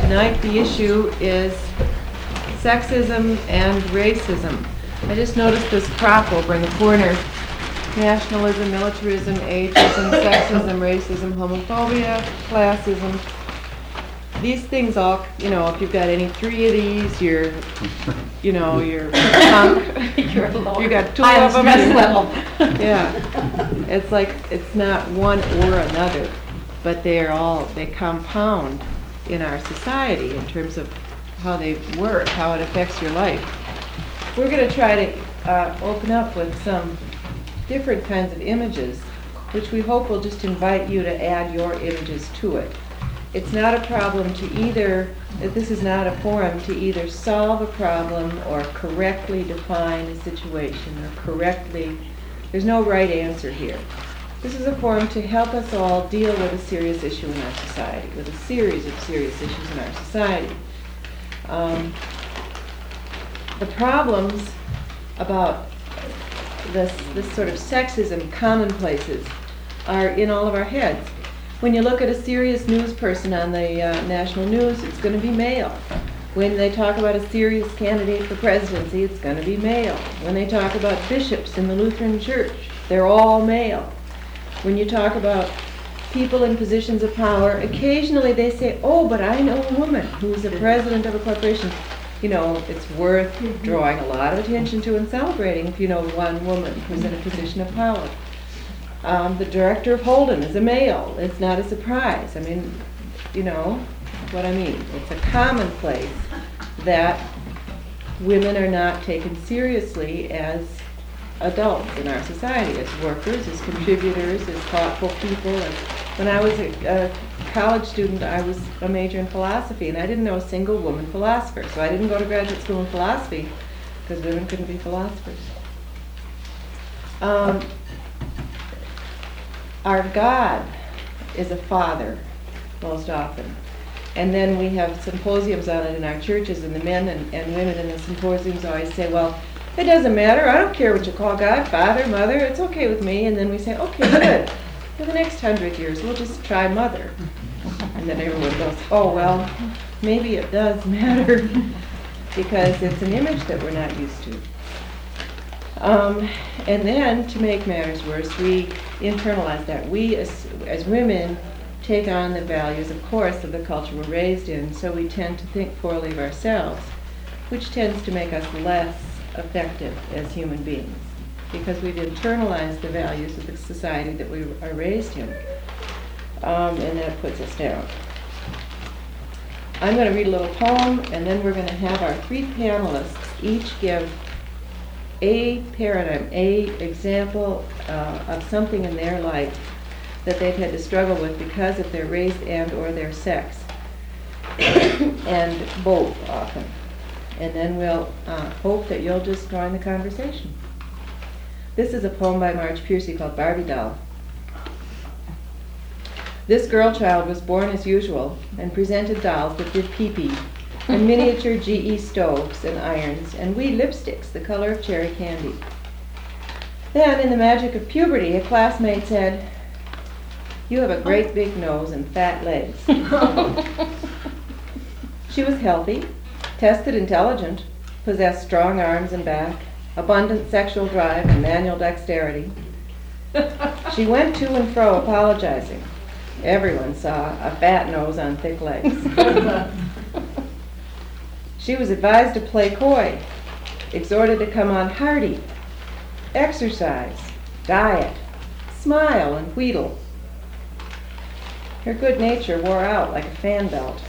Tonight the issue is sexism and racism. I just noticed this crop over in the corner. Nationalism, militarism, ageism, sexism, racism, homophobia, classism. These things all, if you've got any three of these, you're punk. You're alone. You got two High of them. stress level. Yeah. It's like, it's not one or another, but they compound in our society in terms of how they work, how it affects your life. We're going to try to open up with some different kinds of images, which we hope will just invite you to add your images to it. It's not a problem this is not a forum to either solve a problem or correctly define a situation there's no right answer here. This is a forum to help us all deal with a serious issue in our society, with a series of serious issues in our society. The problems about this sort of sexism commonplaces are in all of our heads. When you look at a serious news person on the national news, it's going to be male. When they talk about a serious candidate for presidency, it's going to be male. When they talk about bishops in the Lutheran Church, they're all male. When you talk about people in positions of power, occasionally they say, oh, but I know a woman who's the president of a corporation. It's worth drawing a lot of attention to and celebrating if you know one woman who's in a position of power. The director of Holden is a male. It's not a surprise. I mean, you know what I mean. It's a commonplace that women are not taken seriously as adults in our society, as workers, as contributors, as thoughtful people. When I was a college student, I was a major in philosophy, and I didn't know a single woman philosopher. So I didn't go to graduate school in philosophy because women couldn't be philosophers. Our God is a father, most often. And then we have symposiums on it in our churches, and the men and women in the symposiums always say, well, it doesn't matter, I don't care what you call God, father, mother, it's okay with me. And then we say, okay, good. For the next 100 years, we'll just try mother. And then everyone goes, oh, well, maybe it does matter, because it's an image that we're not used to. And then, to make matters worse, we internalize that. We, as women, take on the values, of course, of the culture we're raised in, so we tend to think poorly of ourselves, which tends to make us less effective as human beings, because we've internalized the values of the society that we are raised in, and that puts us down. I'm going to read a little poem, and then we're going to have our three panelists each give a paradigm, a example of something in their life that they've had to struggle with because of their race and or their sex, and both often. And then we'll hope that you'll just join the conversation. This is a poem by Marge Piercy called Barbie Doll. This girl child was born as usual and presented dolls that did pee-pee, and miniature GE stoves and irons, and wee lipsticks the color of cherry candy. Then, in the magic of puberty, a classmate said, "You have a great big nose and fat legs." She was healthy, tested intelligent, possessed strong arms and back, abundant sexual drive and manual dexterity. She went to and fro apologizing. Everyone saw a fat nose on thick legs. She was advised to play coy, exhorted to come on hearty, exercise, diet, smile, and wheedle. Her good nature wore out like a fan belt.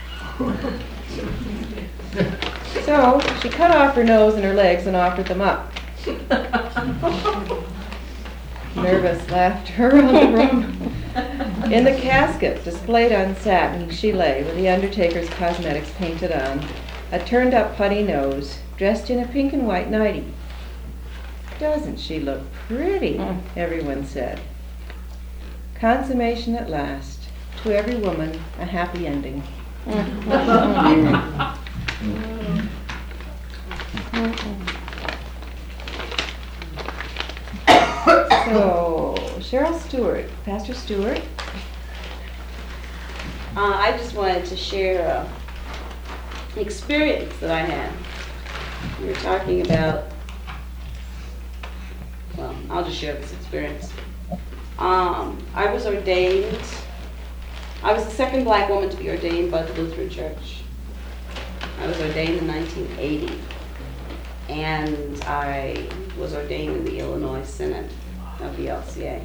So she cut off her nose and her legs and offered them up. Nervous laughter around the room. In the casket, displayed on satin, she lay with the undertaker's cosmetics painted on, a turned-up putty nose, dressed in a pink and white nightie. "Doesn't she look pretty?" everyone said. Consummation at last. To every woman, a happy ending. So, Cheryl Stewart, Pastor Stewart. I just wanted to share experience that I had. We were talking about, well, I'll just share this experience. I was ordained, I was the second black woman to be ordained by the Lutheran Church. I was ordained in 1980, and I was ordained in the Illinois Synod of the LCA.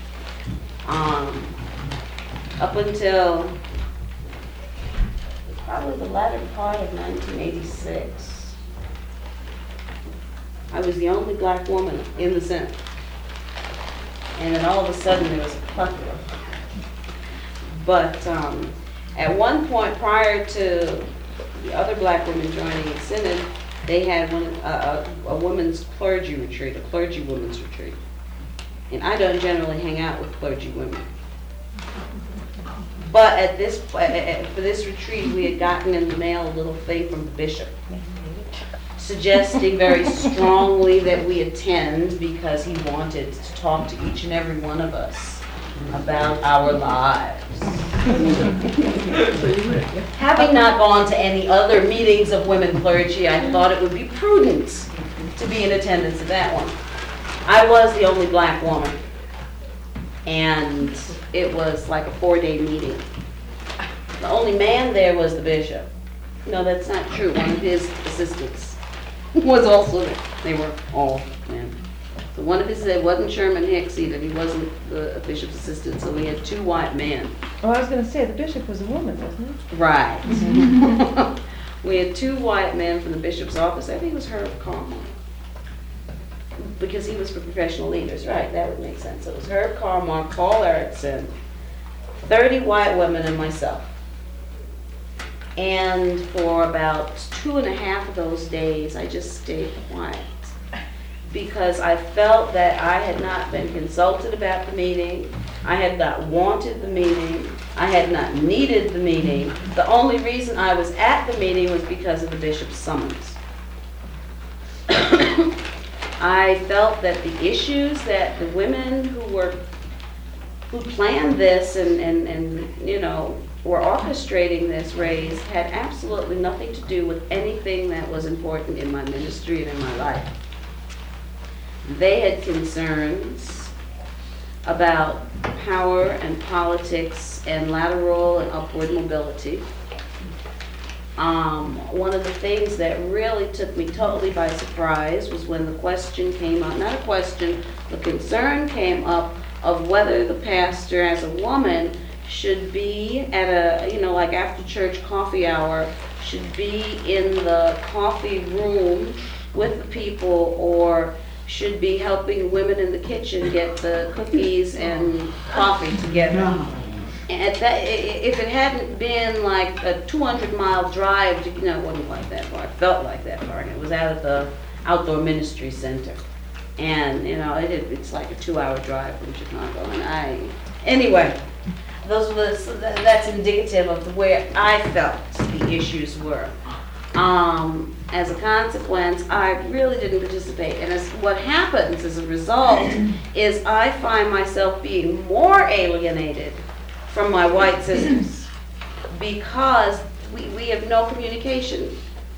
Up until probably the latter part of 1986, I was the only black woman in the Senate. And then all of a sudden there was a plethora. But at one point prior to the other black women joining the Synod, they had a women's clergy retreat, a clergy women's retreat. And I don't generally hang out with clergy women. But at this, for this retreat, we had gotten in the mail a little thing from the bishop, suggesting very strongly that we attend because he wanted to talk to each and every one of us about our lives. Having not gone to any other meetings of women clergy, I thought it would be prudent to be in attendance at that one. I was the only black woman, and it was like a 4-day meeting. The only man there was the bishop. No, that's not true. One of his assistants was also there. They were all men. So one of his, it wasn't Sherman Hicks either. He wasn't the bishop's assistant, so we had 2 white men. Oh, I was going to say, the bishop was a woman, wasn't he? Right. We had 2 white men from the bishop's office. I think it was Herb Carmel, because he was for professional leaders, right? That would make sense. So it was Herb Carmel, Paul Erickson, 30 white women, and myself. And for about 2.5 of those days, I just stayed quiet because I felt that I had not been consulted about the meeting. I had not wanted the meeting. I had not needed the meeting. The only reason I was at the meeting was because of the bishop's summons. I felt that the issues that the women who planned this and you know, were orchestrating this raised had absolutely nothing to do with anything that was important in my ministry and in my life. They had concerns about power and politics and lateral and upward mobility. One of the things that really took me totally by surprise was when the question came up, not a question, the concern came up of whether the pastor as a woman should be at a, you know, like after church coffee hour, should be in the coffee room with the people or should be helping women in the kitchen get the cookies and coffee together. And that, if it hadn't been like a 200-mile drive, to, you know, it wasn't like that far. It felt like that far. And it was out at the Outdoor Ministry Center. And, you know, it's like a 2-hour drive from Chicago. And anyway, that's indicative of where I felt the issues were. As a consequence, I really didn't participate. And what happens as a result is I find myself being more alienated from my white sisters because we have no communication.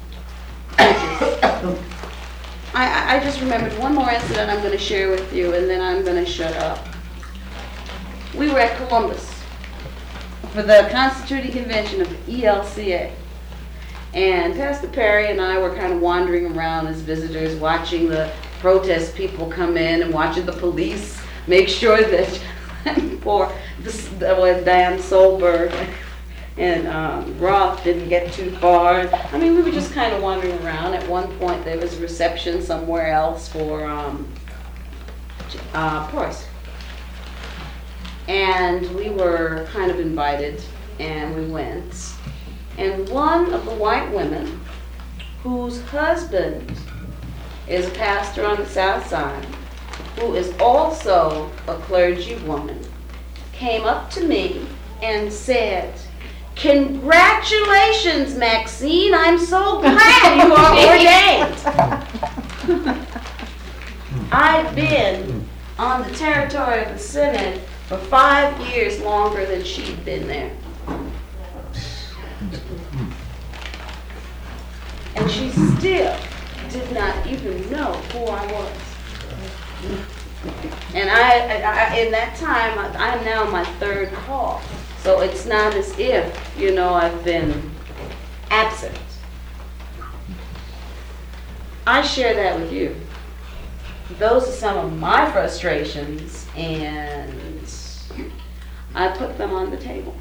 I just remembered one more incident I'm going to share with you, and then I'm going to shut up. We were at Columbus for the Constituting Convention of the ELCA. And Pastor Perry and I were kind of wandering around as visitors, watching the protest people come in and watching the police make sure that Dan Solberg and Roth didn't get too far. I mean, we were just kind of wandering around. At one point, there was a reception somewhere else for Preuss. And we were kind of invited, and we went. And one of the white women, whose husband is a pastor on the South Side, who is also a clergy woman, came up to me and said, "Congratulations, Maxine, I'm so glad you are ordained." I've been on the territory of the Synod for 5 years longer than she'd been there. And she still did not even know who I was. And in that time, I'm now my third call. So it's not as if, I've been absent. I share that with you. Those are some of my frustrations, and I put them on the table.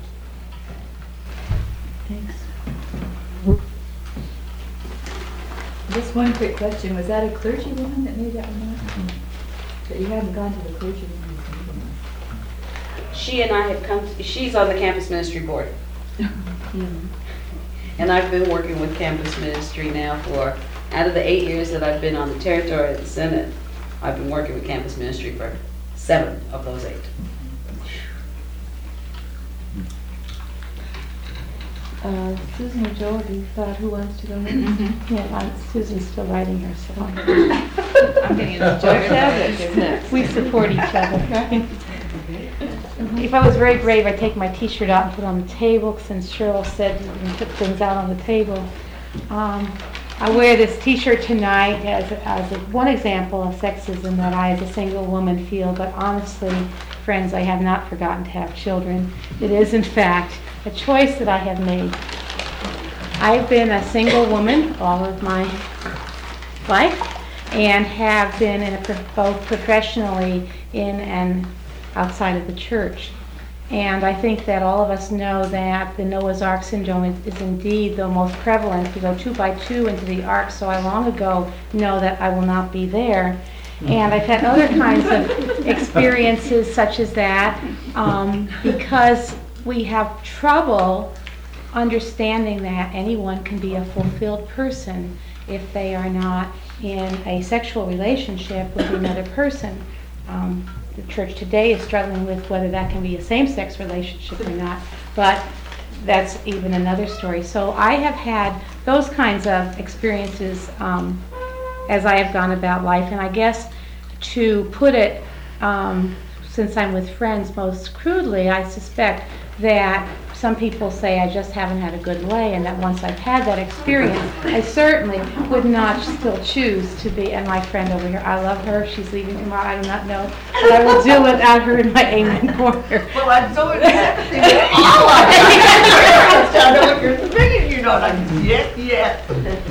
Thanks. Just one quick question. Was that a clergy woman that made that remark? That you hadn't gone to the clergy woman? She and I have she's on the campus ministry board. And I've been working with campus ministry now for, out of the 8 years that I've been on the territory of the Senate, I've been working with campus ministry for 7 of those 8. Susan or Joe, have you thought who wants to go next? Yeah, Susan's still writing her song. I'm getting into Joe Savage is next. We support each other. If I was very brave, I'd take my T-shirt out and put it on the table, since Cheryl said we put things out on the table. I wear this T-shirt tonight as one example of sexism that I, as a single woman, feel. But honestly, friends, I have not forgotten to have children. It is, in fact, a choice that I have made. I've been a single woman all of my life, and have been both professionally in and outside of the church. And I think that all of us know that the Noah's Ark syndrome is indeed the most prevalent. We go 2 by 2 into the ark, so I long ago know that I will not be there. And I've had other kinds of experiences such as that, because we have trouble understanding that anyone can be a fulfilled person if they are not in a sexual relationship with another person. The church today is struggling with whether that can be a same-sex relationship or not, but that's even another story. So I have had those kinds of experiences as I have gone about life, and I guess to put it, since I'm with friends, most crudely, I suspect that some people say I just haven't had a good lay, and that once I've had that experience, I certainly would not still choose to be. And my friend over here, I love her. She's leaving tomorrow. I do not know, but I will do without her in my amen corner. Well, I'm so happy with all of it. I know what you're thinking, yes.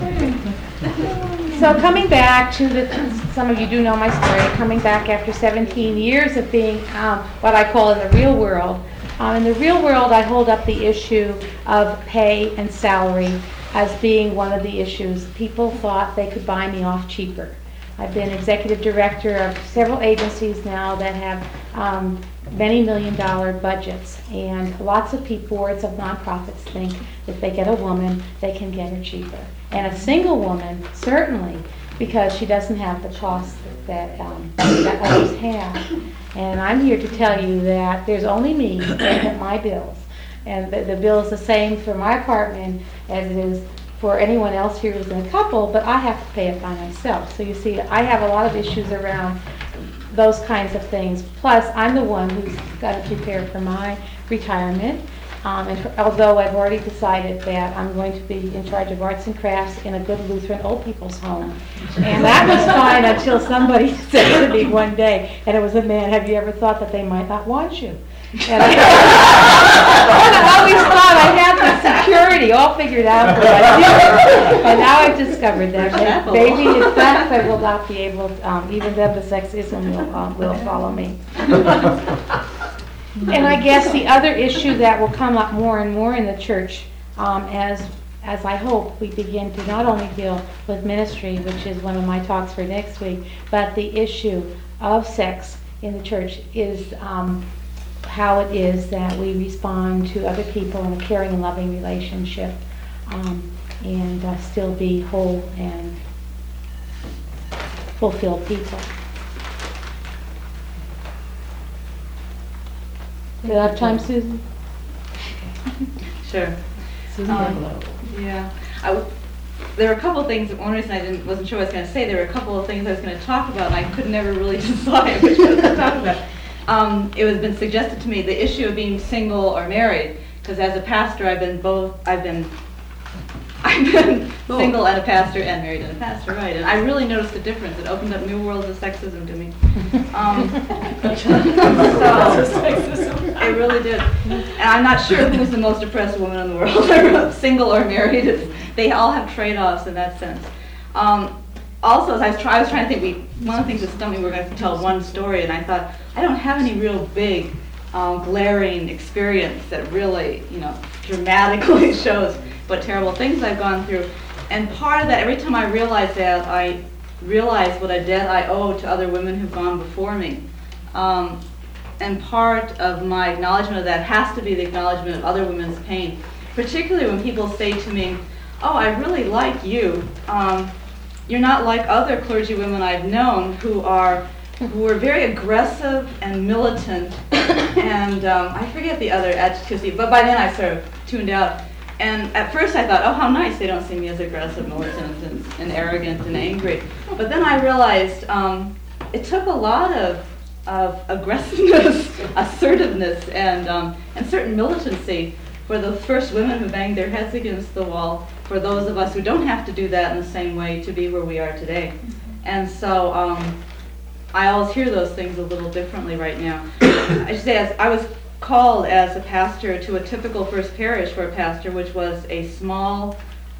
So coming back to some of you do know my story, coming back after 17 years of being what I call in the real world. In the real world, I hold up the issue of pay and salary as being one of the issues. People thought they could buy me off cheaper. I've been executive director of several agencies now that have many million-dollar budgets, and lots of people, boards of nonprofits, think if they get a woman, they can get her cheaper. And a single woman, certainly, because she doesn't have the costs that others have. And I'm here to tell you that there's only me paying up my bills. And the bill is the same for my apartment as it is for anyone else here who's in a couple, but I have to pay it by myself. So you see, I have a lot of issues around those kinds of things. Plus, I'm the one who's got to prepare for my retirement. Although I've already decided that I'm going to be in charge of arts and crafts in a good Lutheran old people's home. And that was fine until somebody said to me one day, and it was a man, have you ever thought that they might not want you? And I always thought I had the security all figured out, but I didn't. And now I've discovered that maybe in fact I will not be able to, even then the sexism will follow me. And I guess the other issue that will come up more and more in the church, as I hope we begin to not only deal with ministry, which is one of my talks for next week, but the issue of sex in the church is how it is that we respond to other people in a caring and loving relationship, and still be whole and fulfilled people. Do you have time, Susan? Sure. Susan Yeah. There were a couple of things. One reason I wasn't sure what I was going to say. There were a couple of things I was going to talk about, and I could never really decide which one to talk about. It was been suggested to me the issue of being single or married, because as a pastor, I've been I've been single and a pastor and married and a pastor, right? And I really noticed the difference. It opened up new worlds of sexism to me. So it really did. And I'm not sure who's the most oppressed woman in the world, single or married. They all have trade-offs in that sense. Also, as I was trying to think, one of the things that stumped me, we're going to tell one story, and I thought, I don't have any real big, glaring experience that really, dramatically shows what terrible things I've gone through. And part of that, every time I realize that, I realize what a debt I owe to other women who've gone before me. And part of my acknowledgement of that has to be the acknowledgement of other women's pain, particularly when people say to me, oh, I really like you. You're not like other clergy women I've known who are very aggressive and militant, and I forget the other adjectives, but by then I sort of tuned out. And at first I thought, oh, how nice, they don't see me as aggressive, militant, and arrogant and angry. But then I realized it took a lot of aggressiveness, assertiveness, and certain militancy for the first women who banged their heads against the wall, for those of us who don't have to do that in the same way to be where we are today. And so I always hear those things a little differently right now. I should say, as I was called as a pastor to a typical First Parish for a pastor, which was a small,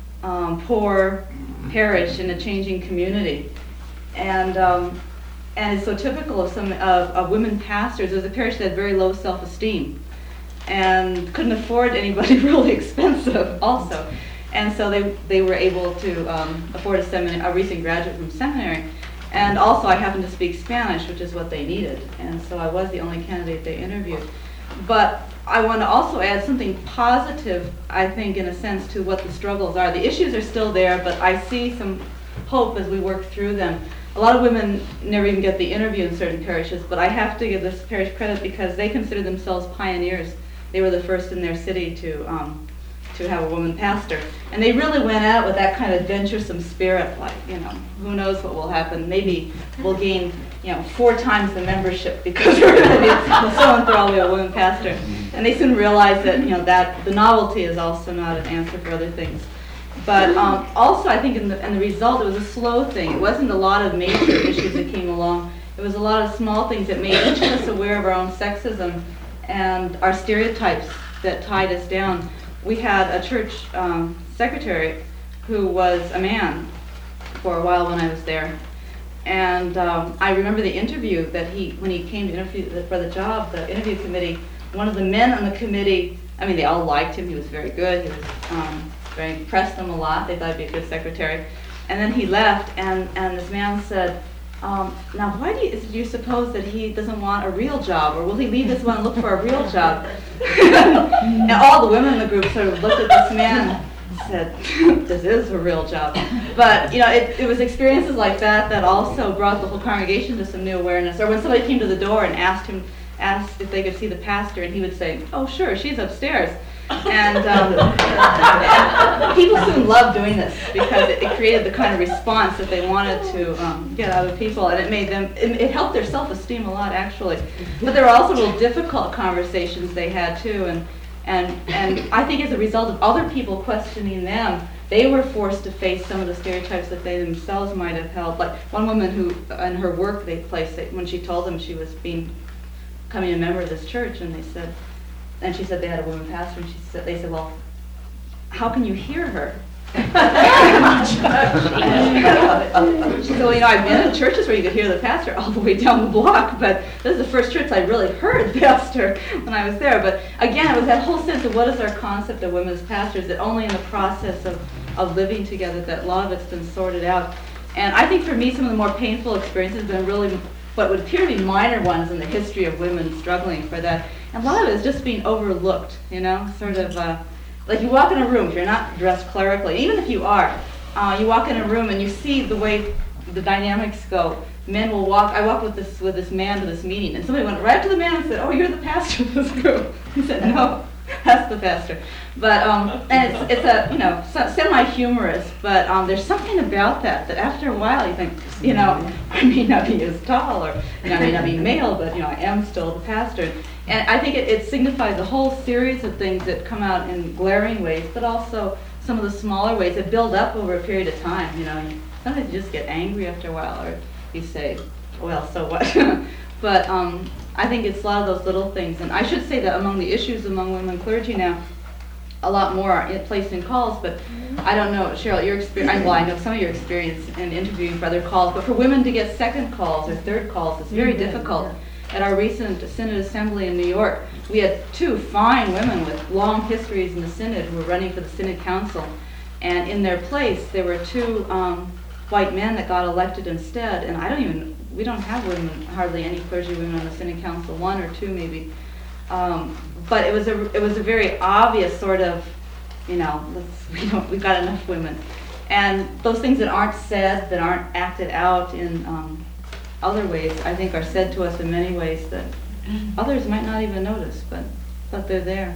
poor parish in a changing community. And it's so typical of women pastors. It was a parish that had very low self-esteem and couldn't afford anybody really expensive also. And so they were able to afford a recent graduate from seminary. And also I happened to speak Spanish, which is what they needed. And so I was the only candidate they interviewed. But I want to also add something positive, I think, in a sense, to what the struggles are. The issues are still there, but I see some hope as we work through them. A lot of women never even get the interview in certain parishes, but I have to give this parish credit because they consider themselves pioneers. They were the first in their city to have a woman pastor. And they really went out with that kind of adventuresome spirit, like, who knows what will happen. Maybe we'll gain, 4 times the membership because we're going to be so enthralled with a woman pastor. And they soon realized that, that the novelty is also not an answer for other things. But also, I think in the result, it was a slow thing. It wasn't a lot of major issues that came along. It was a lot of small things that made each of us aware of our own sexism and our stereotypes that tied us down. We had a church secretary who was a man for a while when I was there. And I remember the interview that when he came to interview for the job, the interview committee, one of the men on the committee, they all liked him. He was very good. He was very impressed them a lot. They thought he'd be a good secretary. And then he left, and this man said, now why do you suppose that he doesn't want a real job, or will he leave this one and look for a real job? And all the women in the group sort of looked at this man and said, this is a real job. But it was experiences like that also brought the whole congregation to some new awareness. Or when somebody came to the door and asked if they could see the pastor, and he would say, oh sure, she's upstairs. And people soon loved doing this because it created the kind of response that they wanted to get out of people, and it helped their self-esteem a lot, actually. But there were also real difficult conversations they had too, and I think as a result of other people questioning them, they were forced to face some of the stereotypes that they themselves might have held. Like one woman who, in her workplace, when she told them she was becoming a member of this church, and she said they had a woman pastor, and they said, well, how can you hear her? She said, well, I've been in churches where you could hear the pastor all the way down the block, but this is the first church I really heard the pastor when I was there. But again, it was that whole sense of what is our concept of women's pastors, that only in the process of living together that a lot of it's been sorted out. And I think for me, some of the more painful experiences have been really what would appear to be minor ones in the history of women struggling for that. And a lot of it is just being overlooked, sort of like you walk in a room, if you're not dressed clerically, even if you are, you walk in a room and you see the way the dynamics go. Men will walk, I walked with this man to this meeting, and somebody went right up to the man and said, oh, you're the pastor of this group. He said, no, that's the pastor. But, and it's a, semi-humorous, but there's something about that after a while you think, I may not be as tall, or I may not be male, but, I am still the pastor. And I think it signifies a whole series of things that come out in glaring ways, but also some of the smaller ways that build up over a period of time, you know. And sometimes you just get angry after a while, or you say, well, so what? But I think it's a lot of those little things. And I should say that among the issues among women clergy now, a lot more are placed in calls, but I don't know, Cheryl, your experience, well, I know some of your experience in interviewing for other calls, but for women to get second calls or third calls, it's very difficult. At our recent Synod Assembly in New York, we had 2 fine women with long histories in the Synod who were running for the Synod Council, and in their place, there were 2 white men that got elected instead, and we don't have women, hardly any clergy women on the Synod Council, 1 or 2 maybe. But it was a very obvious sort of, you know, we've got enough women. And those things that aren't said, that aren't acted out in other ways, I think are said to us in many ways that others might not even notice, but they're there.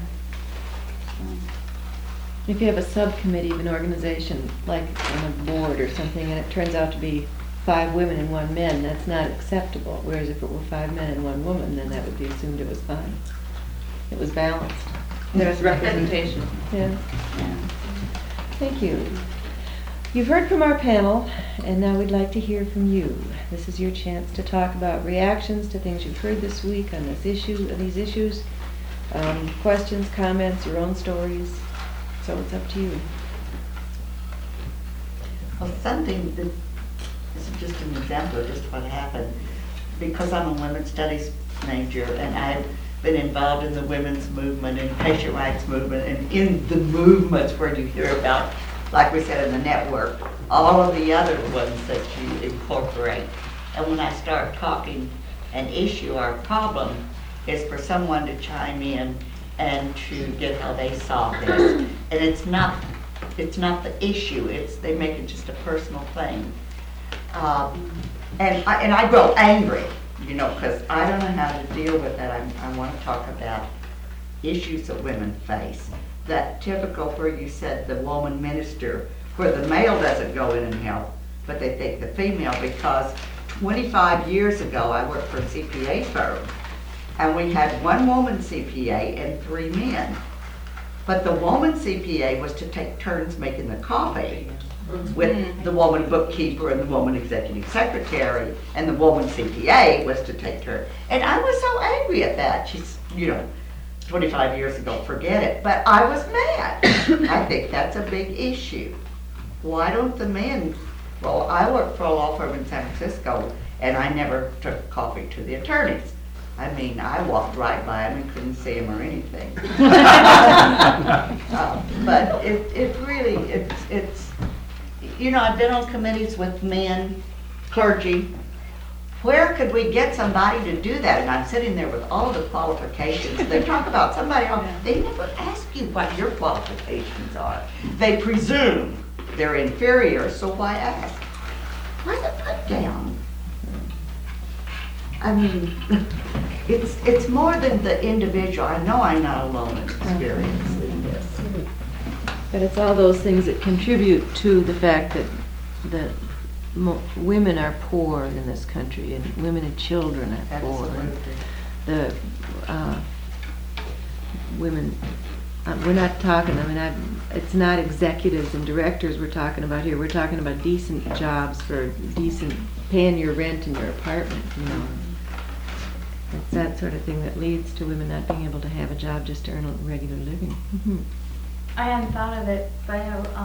If you have a subcommittee of an organization, like on a board or something, and it turns out to be 5 women and 1 man, that's not acceptable. Whereas if it were 5 men and 1 woman, then that would be assumed it was fine. It was balanced. There's representation. Yeah. Yeah. Thank you. You've heard from our panel, and now we'd like to hear from you. This is your chance to talk about reactions to things you've heard this week on these issues, questions, comments, your own stories. So it's up to you. Well, something that, this is just an example of just what happened. Because I'm a women's studies major and I've been involved in the women's movement and patient rights movement and in the movements where you hear about, like we said in the network, all of the other ones that you incorporate. And when I start talking an issue or a problem, is for someone to chime in and to get how they saw this. And it's not the issue, they make it just a personal thing. And I grow angry, you know, because I don't know how to deal with that. I want to talk about issues that women face. That typical where you said the woman minister, where the male doesn't go in and help, but they think the female, because 25 years ago I worked for a CPA firm, and we had 1 woman CPA and 3 men. But the woman CPA was to take turns making the coffee with the woman bookkeeper and the woman executive secretary, and the woman CPA was to take turns. And I was so angry at that. She's, you know, 25 years ago, forget it. But I was mad. I think that's a big issue. Why don't the men? Well, I worked for a law firm in San Francisco, and I never took coffee to the attorneys. I mean, I walked right by them and couldn't see them or anything. But it really, it's, you know, I've been on committees with men, clergy. Where could we get somebody to do that? And I'm sitting there with all the qualifications. They talk about somebody else. They never ask you what your qualifications are. They presume they're inferior, so why ask? Why the put down? I mean, it's more than the individual. I know I'm not alone in experiencing this. But it's all those things that contribute to the fact that women are poor in this country, and women and children are poor. And the women, we're not talking, I mean, it's not executives and directors we're talking about here. We're talking about decent jobs for decent, paying your rent in your apartment, you know. It's that sort of thing that leads to women not being able to have a job just to earn a regular living. Mm-hmm. I hadn't thought of it, but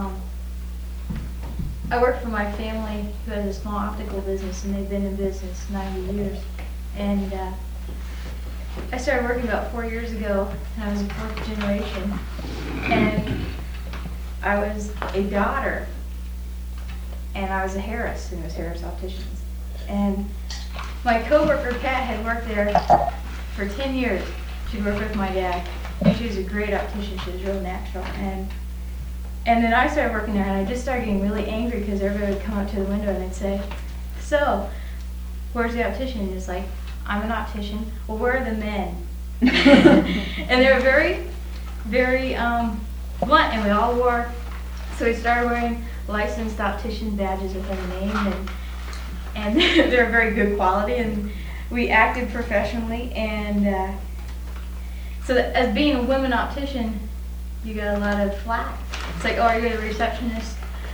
I work for my family who has a small optical business, and they've been in business 90 years. And I started working about 4 years ago, and I was a 4th generation. And I was a daughter, and I was a Harris, and it was Harris Opticians. And my coworker Pat had worked there for 10 years. She'd worked with my dad, and she was a great optician. She was real natural. And then I started working there, and I just started getting really angry because everybody would come up to the window and they'd say, "So, where's the optician?" And it's like, "I'm an optician." "Well, where are the men?" And they were very, very blunt, and we all wore. So we started wearing licensed optician badges with our name, and they're very good quality, and we acted professionally. And so that as being a women optician, you got a lot of flack. It's like, oh, are you a receptionist?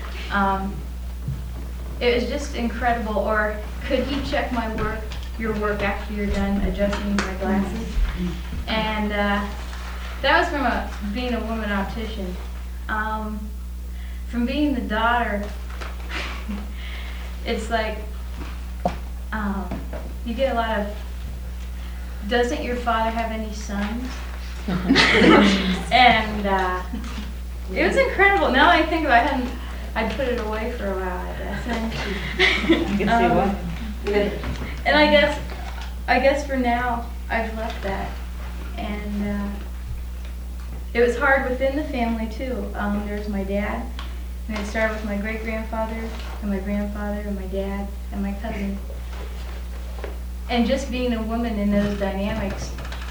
It was just incredible. Or could he check your work after you're done adjusting my glasses? And that was from being a woman optician. From being the daughter, it's like you get a lot of, doesn't your father have any sons? And it was incredible. Now that I think about it, I'd put it away for a while, I guess. You can see why. And I guess for now, I've left that. And it was hard within the family too. There's my dad, and it started with my great-grandfather, and my grandfather, and my dad, and my cousin. And just being a woman in those dynamics,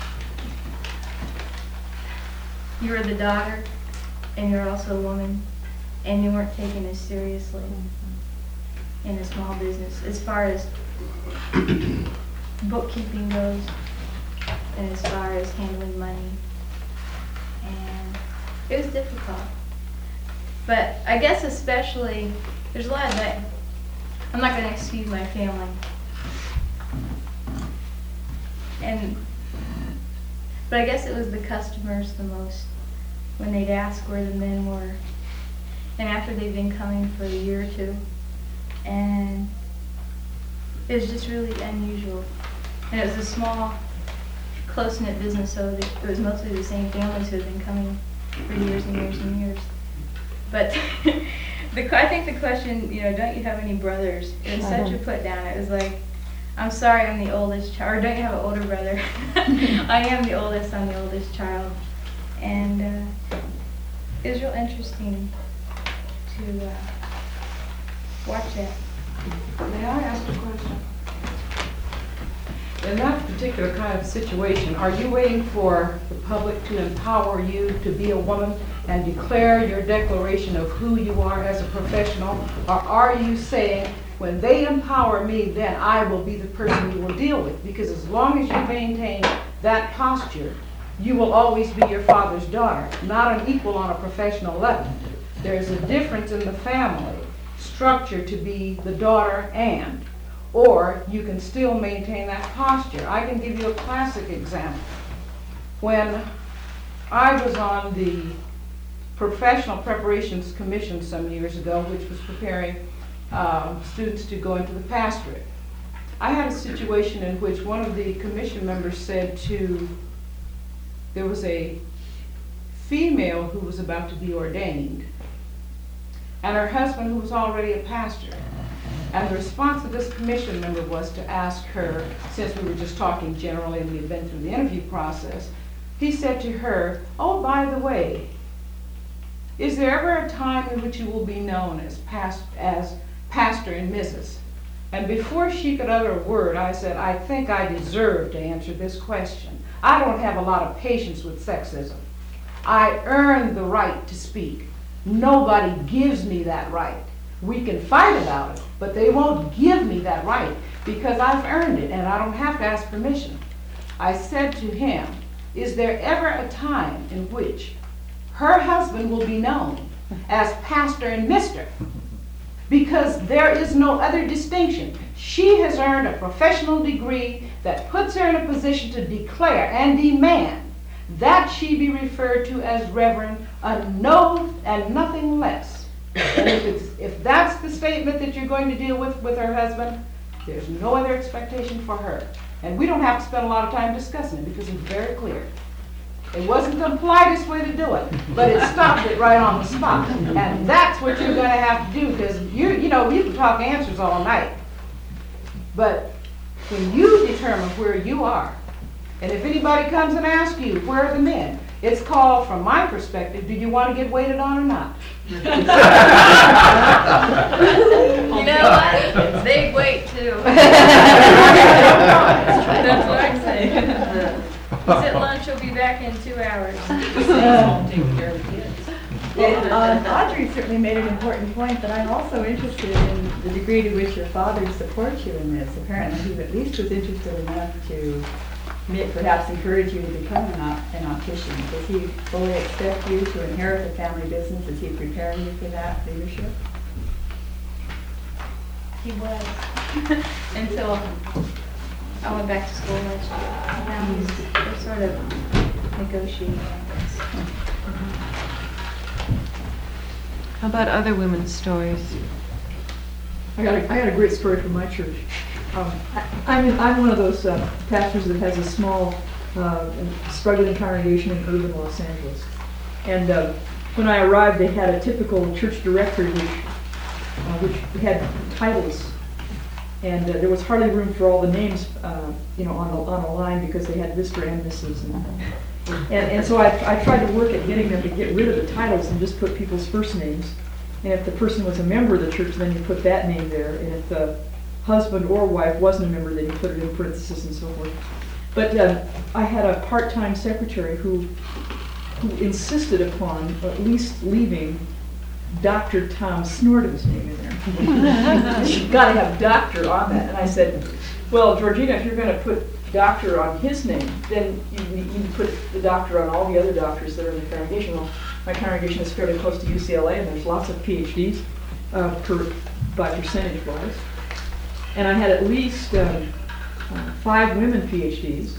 you were the daughter, and you're also a woman, and you weren't taken as seriously in a small business as far as bookkeeping goes, and as far as handling money. And it was difficult. But I guess especially, there's a lot of that. I'm not going to excuse my family. But I guess it was the customers the most, when they'd ask where the men were. And after they'd been coming for a year or two. And it was just really unusual. And it was a small, close-knit business, so it was mostly the same families who had been coming for years and years and years. But I think the question, don't you have any brothers? It was such a put down. It was like, I'm sorry, I'm the oldest child. Or don't you have an older brother? I am the oldest, I'm the oldest child. And it was real interesting to watch that. May I ask a question? In that particular kind of situation, are you waiting for the public to empower you to be a woman and declare your declaration of who you are as a professional? Or are you saying, when they empower me, then I will be the person you will deal with? Because as long as you maintain that posture, you will always be your father's daughter, not an equal on a professional level. There's a difference in the family structure to be the daughter and, or you can still maintain that posture. I can give you a classic example. When I was on the Professional Preparations Commission some years ago, which was preparing students to go into the pastorate, I had a situation in which one of the commission members said there was a female who was about to be ordained, and her husband who was already a pastor. And the response of this commission member was to ask her, since we were just talking generally and we had been through the interview process, he said to her, oh, by the way, is there ever a time in which you will be known as Pastor and Mrs.? And before she could utter a word, I said, I think I deserve to answer this question. I don't have a lot of patience with sexism. I earned the right to speak. Nobody gives me that right. We can fight about it, but they won't give me that right because I've earned it and I don't have to ask permission. I said to him, is there ever a time in which her husband will be known as Pastor and Mr.? Because there is no other distinction. She has earned a professional degree that puts her in a position to declare and demand that she be referred to as Reverend, no and nothing less. And if that's the statement that you're going to deal with her husband, there's no other expectation for her. And we don't have to spend a lot of time discussing it because it's very clear. It wasn't the politest way to do it, but it stopped it right on the spot. And that's what you're going to have to do because you can talk answers all night. But when you determine where you are, and if anybody comes and asks you, where are the men? It's called, from my perspective, do you want to get waited on or not? You know what? They wait too. That's what I say. He's at lunch, he'll be back in 2 hours. Audrey certainly made an important point, but I'm also interested in the degree to which your father supports you in this. Apparently he at least was interested enough to perhaps encourage you to become an optician? Does he fully expect you to inherit the family business? Is he preparing you for that leadership? He was. Until I went back to school last year. Now we're sort of negotiating this. How about other women's stories? I got a great story from my church. I'm one of those pastors that has a small, struggling congregation in urban Los Angeles. And when I arrived, they had a typical church directory which had titles, and there was hardly room for all the names, on a line because they had Mr. and Mrs. And so I tried to work at getting them to get rid of the titles and just put people's first names. And if the person was a member of the church, then you put that name there. And if the husband or wife wasn't a member, then you put it in parentheses and so forth. But I had a part-time secretary who insisted upon at least leaving Dr. Tom Snorden's name in there. You've got to have doctor on that. And I said, well, Georgina, if you're going to put doctor on his name, then you put the doctor on all the other doctors that are in the congregation. Well, my congregation is fairly close to UCLA, and there's lots of PhDs by percentage wise. And I had at least 5 women PhDs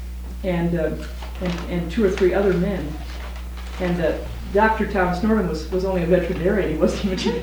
and 2 or 3 other men. And Dr. Tom Snorden was only a veterinarian. He wasn't even.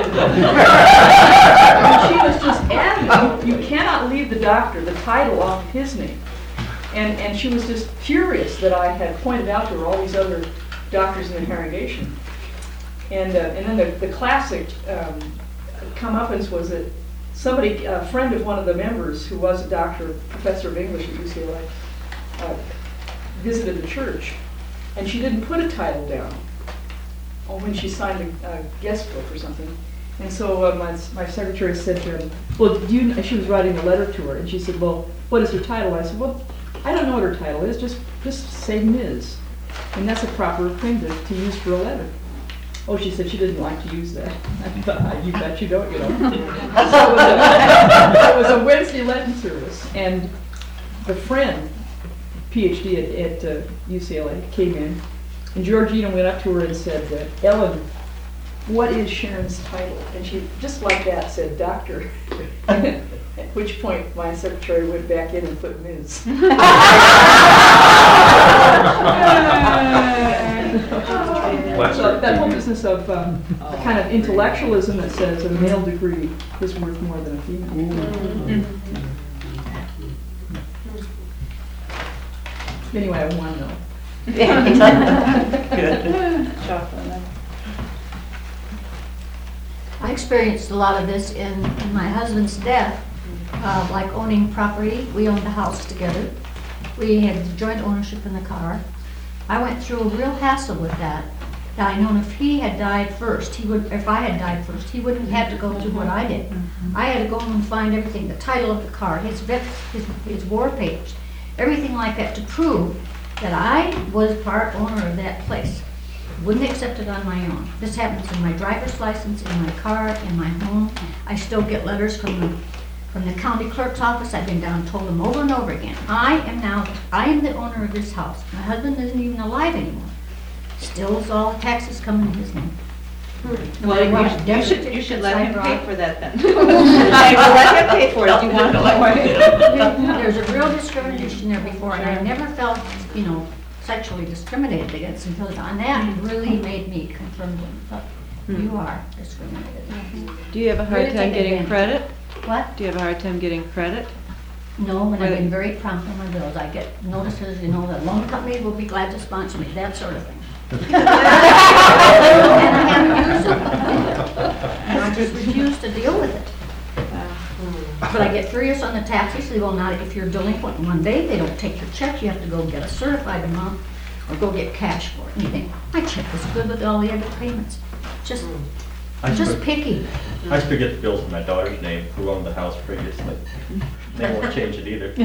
And she was just adamant. You cannot leave the doctor, the title, off his name. And she was just furious that I had pointed out to her all these other doctors in the congregation. And then the classic comeuppance was that somebody, a friend of one of the members who was a doctor, professor of English at UCLA, visited the church, and she didn't put a title down when she signed a guest book or something. And so my secretary said to her, well, she was writing a letter to her, and she said, well, what is her title? I said, well, I don't know what her title is, just say Ms. And that's a proper thing to use for a letter. Oh, she said she didn't like to use that. I thought, you bet you don't, So it was a Wednesday Lenten service, and the friend, PhD at UCLA, came in, and Georgina went up to her and said, Ellen, what is Sharon's title? And she, just like that, said, doctor. At which point my secretary went back in and put Ms. So that whole business of a kind of intellectualism that says a male degree is worth more than a female. Anyway, I want to know. I experienced a lot of this in my husband's death, like owning property. We owned a house together. We had joint ownership in the car. I went through a real hassle with that. Now, I know if he had died first, if I had died first, he wouldn't have had to go through what I did. I had to go and find everything, the title of the car, his war papers, everything like that to prove that I was part owner of that place. Wouldn't accept it on my own. This happens in my driver's license, in my car, in my home. I still get letters from the county clerk's office. I've been down and told them over and over again. I am the owner of this house. My husband isn't even alive anymore. Still, is all taxes coming in his name. Well, you should let him pay for that then. Let him pay for it. Do you want to? There's a real discrimination there before, and I never felt, sexually discriminated against until on that really made me confirm them. You are discriminated against. Do you have a hard time getting credit? What? Do you have a hard time getting credit? No, and I've been very prompt on my bills. I get notices, the loan company will be glad to sponsor me, that sort of thing. And I haven't used it. And I just refuse to deal with it. But I get furious on the taxis. They will not, if you're delinquent in one day, they don't take your check. You have to go get a certified amount or go get cash for it. And you think, my check was good with all the other payments. Just picky. I used to get the bills in my daughter's name, who owned the house previously. They won't change it either.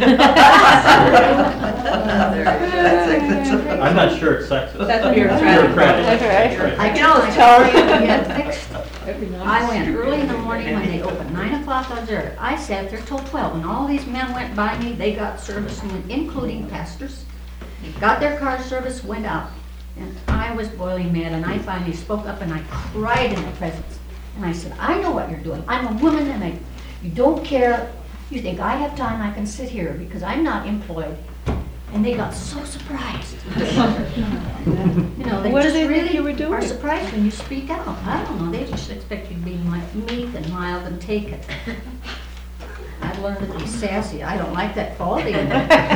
I'm not sure it's sexist. That's bureaucratic. Bureaucratic. I can always tell you to get fixed. I went early in the morning when they opened, 9 o'clock I was there. I sat there till 12, and all these men went by me, they got service, including pastors. Got their car service, went out. And I was boiling mad, and I finally spoke up and I cried in their presence. And I said, I know what you're doing. I'm a woman and you don't care. You think I have time, I can sit here because I'm not employed. And they got so surprised. You know, they What do just they think really you were doing? are surprised when you speak out. I don't know, they just expect you to be meek and mild and take it. I've learned to be sassy. I don't like that quality. It's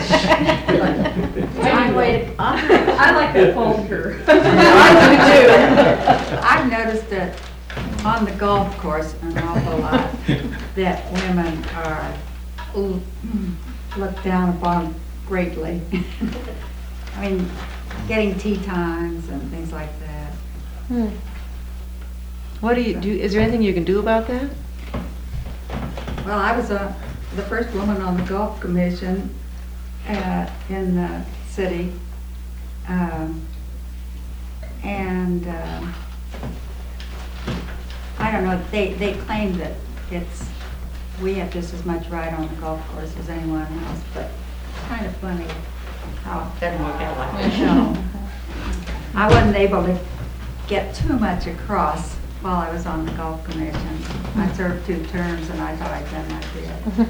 my way to operate. I like that falter. I've noticed that on the golf course an awful lot, that women are looked down upon greatly. I mean, getting tea times and things like that. What do you do? Is there anything you can do about that? Well, I was the first woman on the golf commission in the city. I don't know, they claim that we have just as much right on the golf course as anyone else, but it's kind of funny how it doesn't work out like that. No. I wasn't able to get too much across while I was on the golf commission. I served 2 terms and I thought I'd done my bit.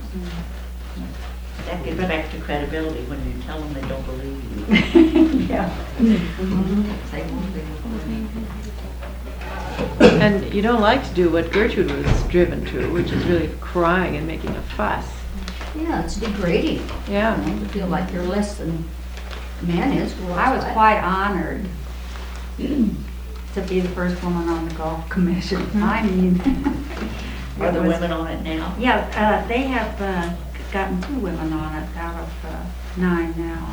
That gets back to credibility when you tell them they don't believe you. Yeah. They won't believe you. And you don't like to do what Gertrude was driven to, which is really crying and making a fuss. Yeah, it's degrading. Yeah. You feel like you're less than a man is. I was quite honored to be the first woman on the golf commission. I mean, Are the it was- women on it now? Yeah, they have gotten 2 women on it out of 9 now.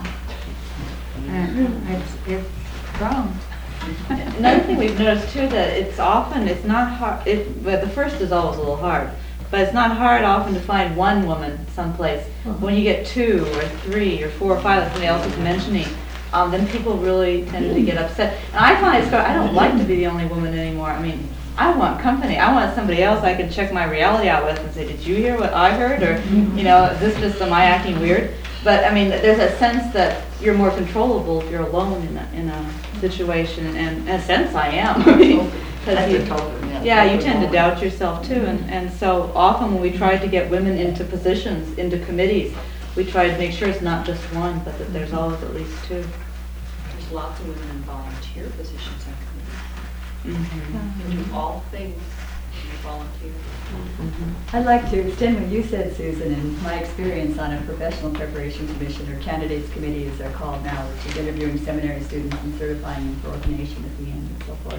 And it's grown. Another thing we've noticed too, that it's not hard, but the first is always a little hard, but it's not hard often to find one woman someplace. When you get 2 or 3 or 4 or 5, like somebody else was mentioning, then people really tend to get upset. And I find I don't like to be the only woman anymore. I mean, I want company. I want somebody else I can check my reality out with and say, did you hear what I heard? Or, you know, is this just, am I acting weird? But I mean, there's a sense that you're more controllable if you're alone in a situation, and in a sense I am. That's you, a total, yeah, you tend to doubt yourself too, and so often when we try to get women into positions, into committees, we try to make sure it's not just one, but that there's always at least 2. There's lots of women in volunteer positions on committees. They do all things in volunteer. I'd like to extend what you said, Susan, and my experience on a professional preparation commission, or candidates committee as they're called now, which is interviewing seminary students and certifying them for ordination at the end and so forth.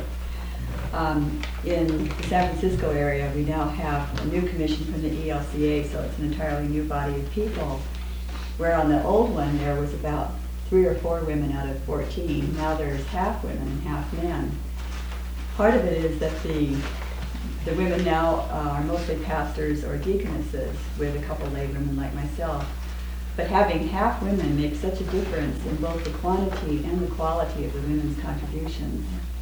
In the San Francisco area, we now have a new commission from the ELCA, so it's an entirely new body of people. Where on the old one, there was about 3 or 4 women out of 14. Now there's half women and half men. Part of it is that the women now are mostly pastors or deaconesses, with a couple laywomen like myself. But having half women makes such a difference in both the quantity and the quality of the women's contributions.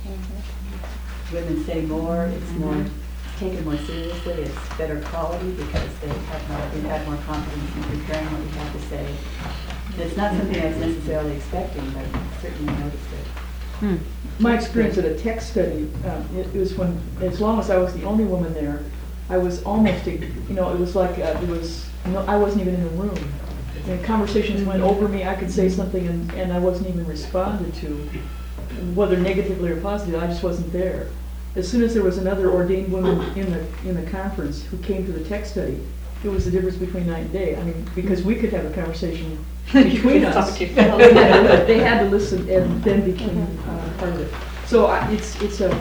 Women say more, it's taken more seriously, it's better quality because we've had more confidence in preparing what we have to say. And it's not something I was necessarily expecting, but I certainly noticed it. My experience at a tech study, it was when, as long as I was the only woman there, I was almost, it was like, I wasn't even in the room. And conversations went over me, I could say something and I wasn't even responded to, whether negatively or positively, I just wasn't there. As soon as there was another ordained woman in the conference who came to the tech study, it was the difference between night and day. I mean, because we could have a conversation between us. They had to listen and then became part of it. So it's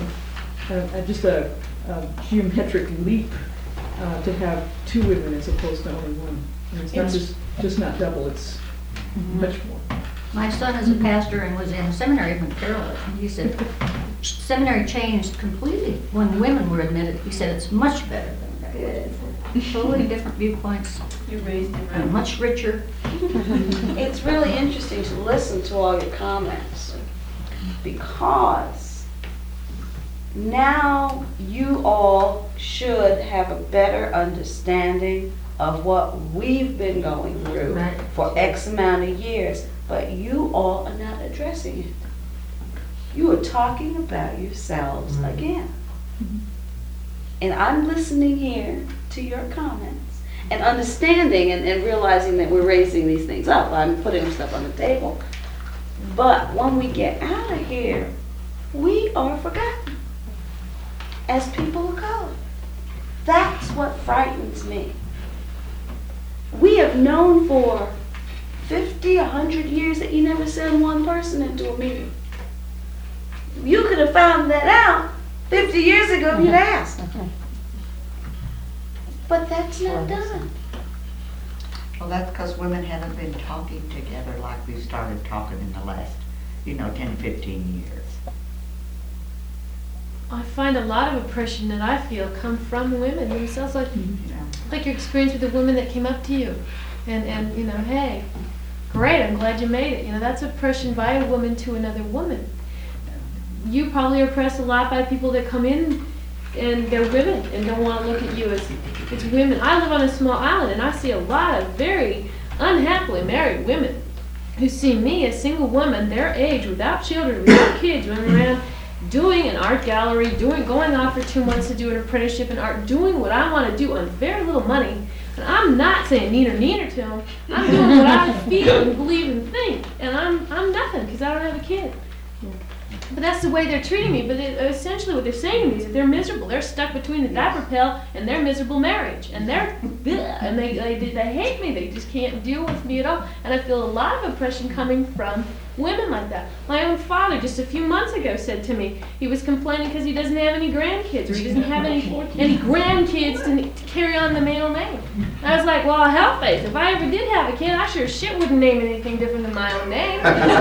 just a geometric leap to have 2 women as opposed to only 1. And it's not just not double, it's much more. My son is a pastor and was in seminary when Carol was, and he said, seminary changed completely when women were admitted. He said it's much better than that. Totally different viewpoints. You raised it And much richer. It's really interesting to listen to all your comments because now you all should have a better understanding of what we've been going through Right. for X amount of years, but you all are not addressing it. You are talking about yourselves again. And I'm listening here to your comments and understanding and realizing that we're raising these things up. I'm putting stuff on the table. But when we get out of here, we are forgotten as people of color. That's what frightens me. We have known for 50, 100 years that you never send one person into a meeting. You could have found that out 50 years ago if you'd asked. But that's not done. Well, that's because women haven't been talking together like we started talking in the last, 10, 15 years. I find a lot of oppression that I feel come from women themselves, like your experience with the woman that came up to you, and hey, great, I'm glad you made it. That's oppression by a woman to another woman. You probably are oppressed a lot by people that come in and they're women and don't want to look at you as it's women. I live on a small island and I see a lot of very unhappily married women who see me, a single woman, their age, without children, without kids, running around doing an art gallery, going off for 2 months to do an apprenticeship in art, doing what I want to do on very little money. And I'm not saying neener to them. I'm doing what I feel and believe and think. And I'm nothing because I don't have a kid. But that's the way they're treating me. But essentially what they're saying to me is that they're miserable. They're stuck between the diaper pail and their miserable marriage. And and they hate me. They just can't deal with me at all. And I feel a lot of oppression coming from women like that. My own father just a few months ago said to me, he was complaining because he doesn't have any grandkids, or he doesn't have any grandkids to carry on the male name. And I was like, well, hell face, if I ever did have a kid, I sure shit wouldn't name it anything different than my own name.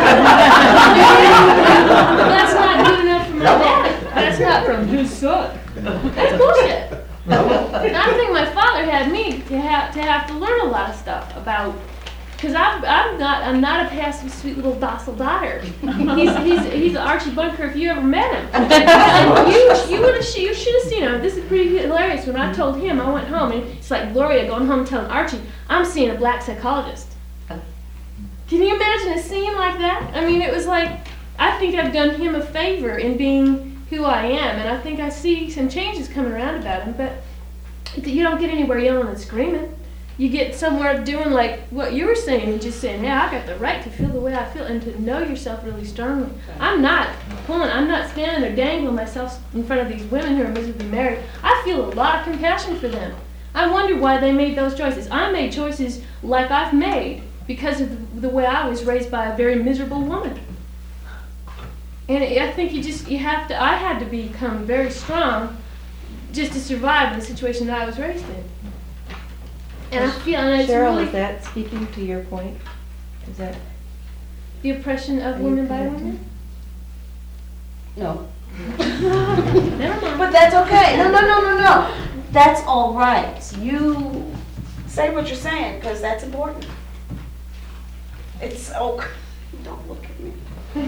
That's not good enough for my dad. That's not from his son. That's bullshit. And I think my father had me to have to learn a lot of stuff about, because I'm not a passive, sweet little docile daughter. He's Archie Bunker if you ever met him. And you should have seen him. This is pretty hilarious. When I told him, I went home and it's like Gloria going home telling Archie, I'm seeing a black psychologist. Can you imagine a scene like that? I mean, it was like, I think I've done him a favor in being who I am, and I think I see some changes coming around about him, but you don't get anywhere yelling and screaming. You get somewhere doing like what you were saying and just saying, yeah, I got the right to feel the way I feel and to know yourself really strongly. I'm not standing there dangling myself in front of these women who are miserably married. I feel a lot of compassion for them. I wonder why they made those choices. I made choices like I've made because of the way I was raised by a very miserable woman. And I think I had to become very strong just to survive the situation that I was raised in. And I feel, and it's Cheryl, really is that speaking to your point? Is that the oppression of women by women? No. Never mind. But that's okay. No. That's all right. You say what you're saying because that's important. It's okay. Don't look at me.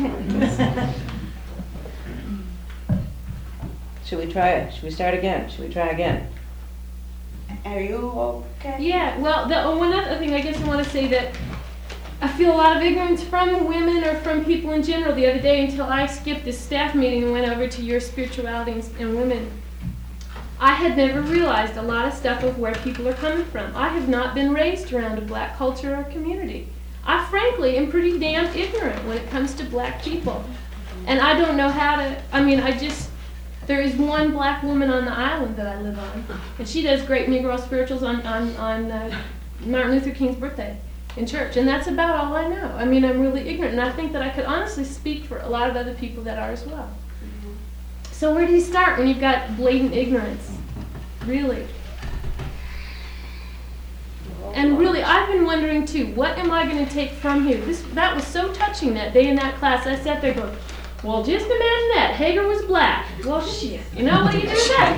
Should we try it? Should we start again? Should we try again? Are you okay? Yeah, well, one other thing I guess I want to say that I feel a lot of ignorance from women or from people in general the other day until I skipped this staff meeting and went over to your spirituality and women. I had never realized a lot of stuff of where people are coming from. I have not been raised around a black culture or community. I frankly am pretty damn ignorant when it comes to black people. And I don't know how to, there is one black woman on the island that I live on, and she does great Negro spirituals on Martin Luther King's birthday in church, and that's about all I know. I mean, I'm really ignorant, and I think that I could honestly speak for a lot of other people that are as well. So where do you start when you've got blatant ignorance? Really? And really, I've been wondering too, what am I going to take from here? That was so touching that day in that class. I sat there going, well, just imagine that. Hager was black. Well, shit. You know what do you do with that?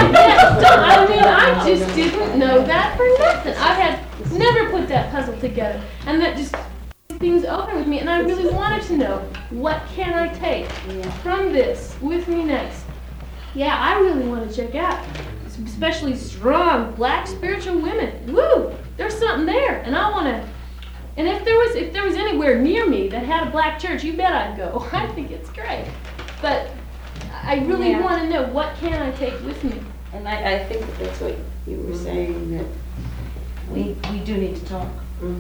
I just didn't know that for nothing. I had never put that puzzle together. And that just things open with me. And I really wanted to know, what can I take from this with me next? yeah, I really want to check out. Especially strong, black, spiritual women. Woo! There's something there, and I want to. And if there was anywhere near me that had a black church, you bet I'd go. I think it's great. But I really Yeah. want to know, what can I take with me? And I think that that's what you were saying, that we do need to talk.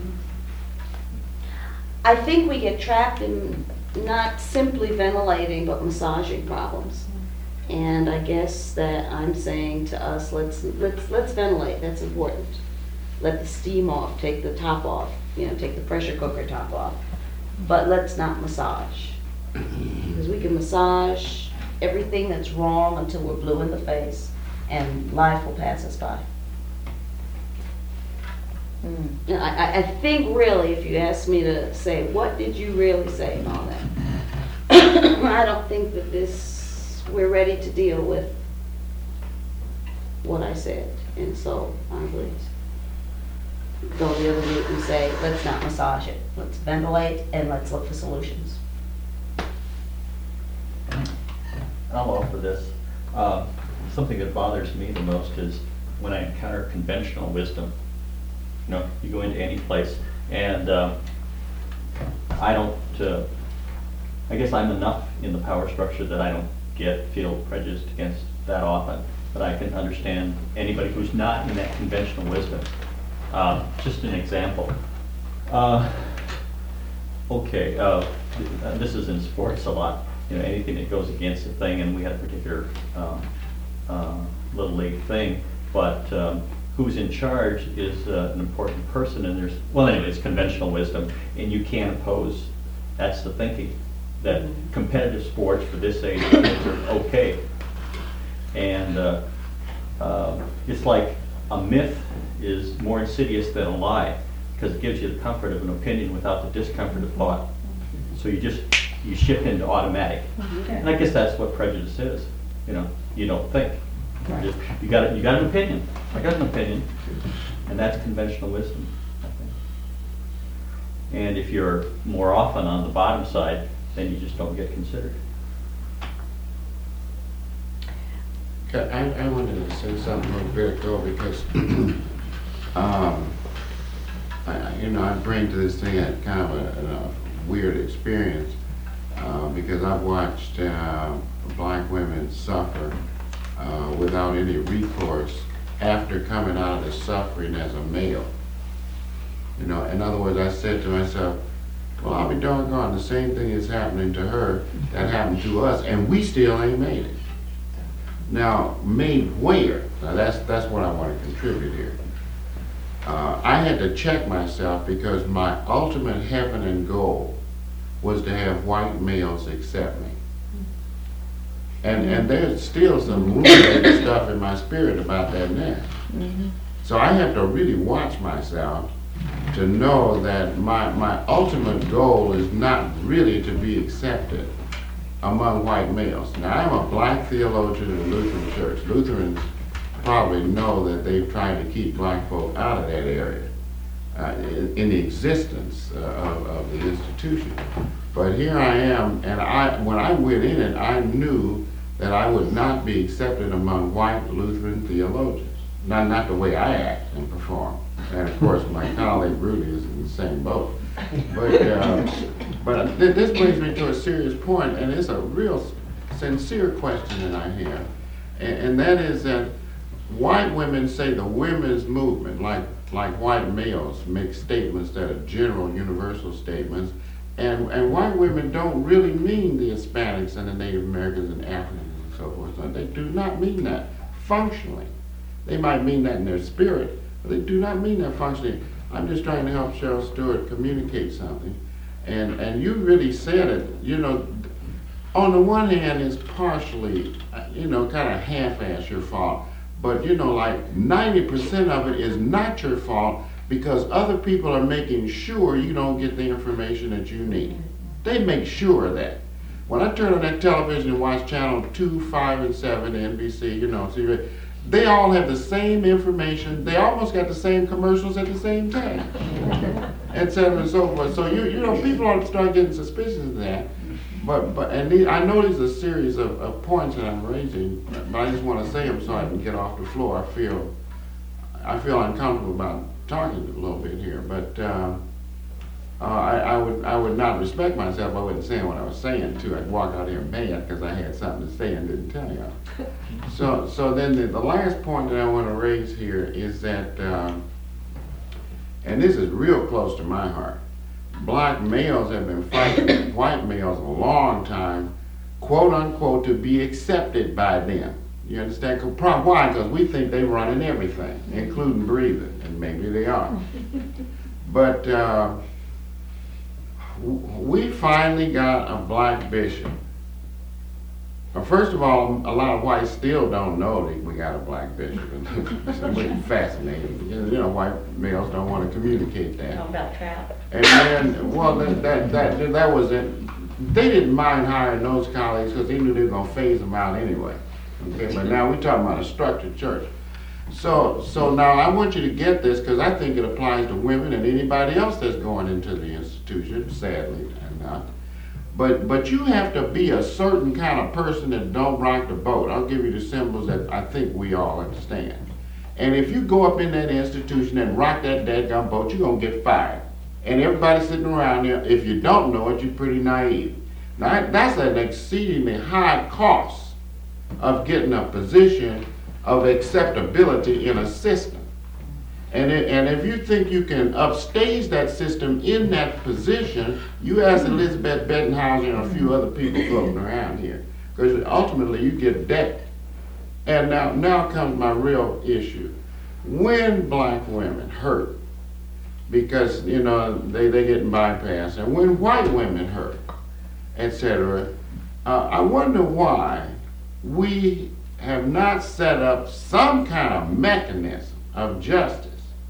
I think we get trapped in not simply ventilating, but massaging problems. And I guess that I'm saying to us, let's ventilate, that's important. Let the steam off, take the top off, take the pressure cooker top off. But let's not massage. Because we can massage everything that's wrong until we're blue in the face, and life will pass us by. And I think really, if you ask me to say, what did you really say and all that, I don't think that we're ready to deal with what I said. And so I would go the other route and say, let's not massage it. Let's ventilate and let's look for solutions. I'll offer this. Something that bothers me the most is when I encounter conventional wisdom. You go into any place, and I don't, I guess I'm enough in the power structure that I don't feel prejudiced against that often, but I can understand anybody who's not in that conventional wisdom. Just an example. This is in sports a lot. Anything that goes against the thing, and we had a particular little league thing, but who's in charge is an important person, and it's conventional wisdom, and you can't oppose. That's the thinking, that competitive sports for this age are okay. And it's like a myth is more insidious than a lie, because it gives you the comfort of an opinion without the discomfort of thought. So you shift into automatic. And I guess that's what prejudice is. You don't think. You got an opinion. I got an opinion, and that's conventional wisdom, I think. And if you're more often on the bottom side, then you just don't get considered. I wanted to say something a little bit ago because I bring to this thing a kind of a weird experience because I've watched black women suffer without any recourse after coming out of the suffering as a male. In other words, I said to myself, well, I'll be doggone, the same thing is happening to her that happened to us, and we still ain't made it. Now, made where? Now that's what I want to contribute here. I had to check myself because my ultimate heaven and goal was to have white males accept me. And there's still some rooted stuff in my spirit about that now. So I have to really watch myself to know that my ultimate goal is not really to be accepted among white males. Now, I'm a black theologian in the Lutheran Church. Lutherans probably know that they've tried to keep black folk out of that area in the existence of the institution. But here I am, and when I went in it, I knew that I would not be accepted among white Lutheran theologians. Not the way I act and perform. And of course, my colleague Rudy is in the same boat. But this brings me to a serious point, and it's a real sincere question that I have. And that is that white women say the women's movement, like white males, make statements that are general, universal statements, and white women don't really mean the Hispanics and the Native Americans and Africans and so forth. So they do not mean that functionally. They might mean that in their spirit, but they do not mean that functionally. I'm just trying to help Cheryl Stewart communicate something. And you really said it, on the one hand, it's partially, kind of half-ass your fault. But, like 90% of it is not your fault because other people are making sure you don't get the information that you need. They make sure of that. When I turn on that television and watch channel 2, 5, and 7, NBC, they all have the same information. They almost got the same commercials at the same time, et cetera and so forth. So, people ought to start getting suspicious of that. I know these are a series of points that I'm raising, but I just want to say them so I can get off the floor. I feel uncomfortable about talking a little bit here, but I would not respect myself if I wasn't saying what I was saying too. I'd walk out here mad because I had something to say and didn't tell you. So then the last point that I want to raise here is that, and this is real close to my heart. Black males have been fighting white males a long time, quote unquote, to be accepted by them. You understand? Why? Because we think they run in everything, including breathing, and maybe they are. But we finally got a black bishop. First of all, a lot of whites still don't know that we got a black bishop. It's really fascinating. You know, white males don't want to communicate that. Talking about trap. And then, well, that was it. They didn't mind hiring those colleagues because they knew they were going to phase them out anyway. Okay, but now we're talking about a structured church. So now I want you to get this because I think it applies to women and anybody else that's going into the institution, sadly enough. But you have to be a certain kind of person that don't rock the boat. I'll give you the symbols that I think we all understand. And if you go up in that institution and rock that dadgum boat, you're going to get fired. And everybody sitting around there, if you don't know it, you're pretty naive. Now, that's an exceedingly high cost of getting a position of acceptability in a system. And if you think you can upstage that system in that position, you ask Elizabeth Bettenhauser and a few other people floating around here. Because ultimately you get decked. And now comes my real issue. When black women hurt, because you know they getting bypassed, and when white women hurt, etc., I wonder why we have not set up some kind of mechanism of justice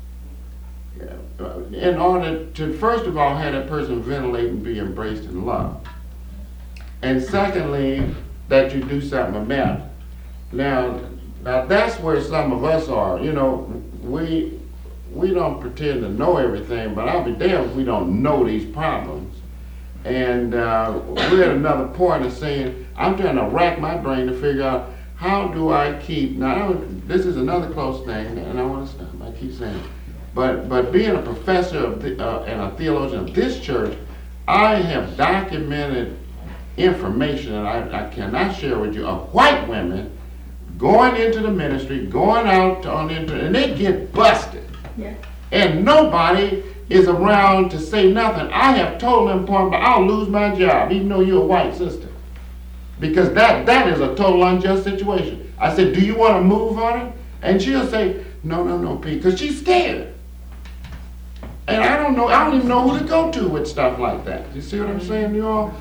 in order to, first of all, have that person ventilate and be embraced in love. And secondly, that you do something about it. Now that's where some of us are. You know, we don't pretend to know everything, but I'll be damned if we don't know these problems. And we're at another point of saying, I'm trying to rack my brain to figure out how do I keep, now this is another close thing, and I want to stop, I keep saying it. But being a professor and a theologian of this church, I have documented information that I cannot share with you of white women going into the ministry, going out on the internet, and they get busted. Yeah. And nobody is around to say nothing. I have told them point, but I'll lose my job, even though you're a white sister. Because that is a total unjust situation. I said, do you want to move on it? And she'll say, no, Pete, because she's scared. And I don't even know who to go to with stuff like that. You see what I'm saying, you all?